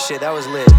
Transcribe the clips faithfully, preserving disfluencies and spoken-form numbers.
shit, that was lit.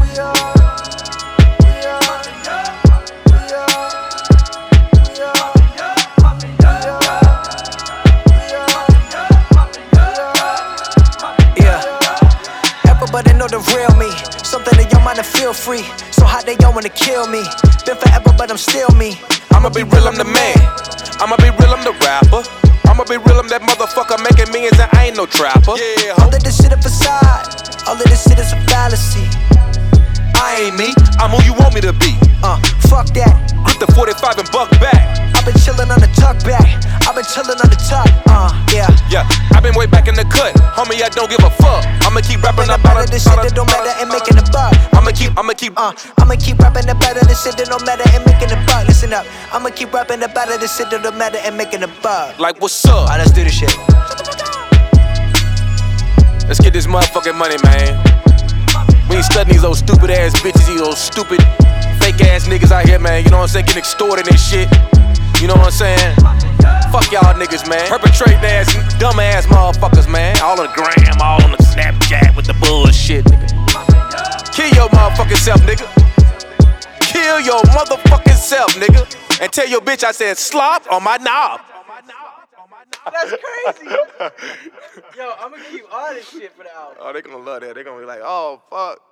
But they know the real me. Something that y'all mind to feel free. So hot they don't wanna kill me. Been forever but I'm still me. I'ma be real, I'm the man. I'ma be real, I'm the rapper. I'ma be real, I'm that motherfucker making millions and I ain't no trapper. Yeah, all of this shit a facade. All of this shit is a fallacy. I ain't me, I'm who you want me to be. Uh, fuck that. Grip the forty-five and buck back. I've been chillin' on the tuck back. I've been chillin' on the tuck. Uh, yeah. Yeah, I've been way back in the cut. Homie, I don't give a fuck. I'ma keep rapping about it. This shit that don't matter and making a buck. I'ma keep, I'ma keep, uh, I'ma keep rapping about it. This shit that don't matter and making a buck. Listen up, I'ma keep rapping about it. This shit that don't matter and making a buck. Like what's up? Alright, let's do this shit. Let's get this motherfucking money, man. We ain't studying these old stupid ass bitches, these old stupid fake ass niggas out here, man. You know what I'm saying? Getting extorted and shit. You know what I'm saying? Fuck y'all niggas, man. Perpetrating ass, dumb ass motherfuckers, man. All on the gram, all on the Snapchat with the bullshit, nigga. Kill your motherfucking self, nigga. Kill your motherfucking self, nigga. And tell your bitch I said slop on my knob. That's crazy. Yo, I'm gonna keep all this shit for the album. Oh, they gonna love that. They gonna be like, oh, fuck.